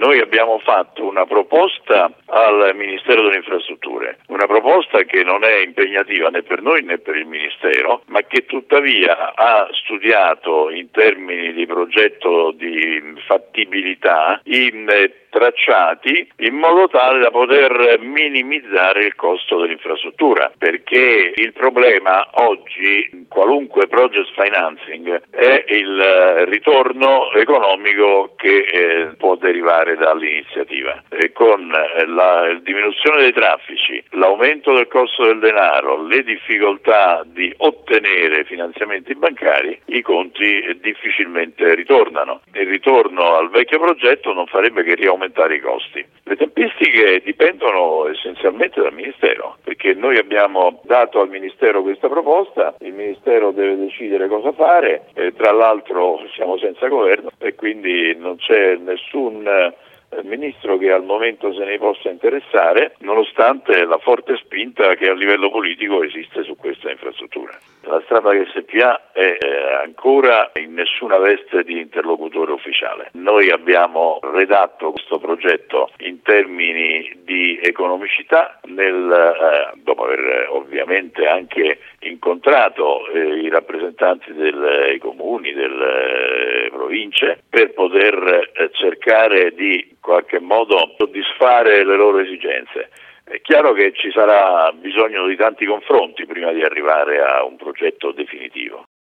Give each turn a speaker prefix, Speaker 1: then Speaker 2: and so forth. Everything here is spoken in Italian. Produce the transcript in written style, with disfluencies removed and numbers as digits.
Speaker 1: Noi abbiamo fatto una proposta al Ministero delle Infrastrutture, una proposta che non è impegnativa né per noi né per il Ministero, ma che tuttavia ha studiato in termini di progetto di fattibilità i tracciati in modo tale da poter minimizzare il costo dell'infrastruttura, perché il problema oggi, qualunque project financing, è il ritorno economico che può derivare dall'iniziativa. E con la diminuzione dei traffici, l'aumento del costo del denaro, le difficoltà di ottenere finanziamenti bancari, i conti difficilmente ritornano. Il ritorno al vecchio progetto non farebbe che riaumentare i costi. Le tempistiche dipendono essenzialmente dal Ministero, perché noi abbiamo dato al Ministero questa proposta, il Ministero deve decidere cosa fare, tra l'altro siamo senza governo e quindi non c'è nessun Ministro che al momento se ne possa interessare, nonostante la forte spinta che a livello politico esiste su questa infrastruttura. La Strabag SpA è ancora in nessuna veste di interlocutore ufficiale. Noi abbiamo redatto questo progetto in termini di economicità, dopo aver ovviamente anche incontrato i rappresentanti dei comuni, delle province, per poter cercare di in qualche modo soddisfare le loro esigenze. È chiaro che ci sarà bisogno di tanti confronti prima di arrivare a un progetto definitivo.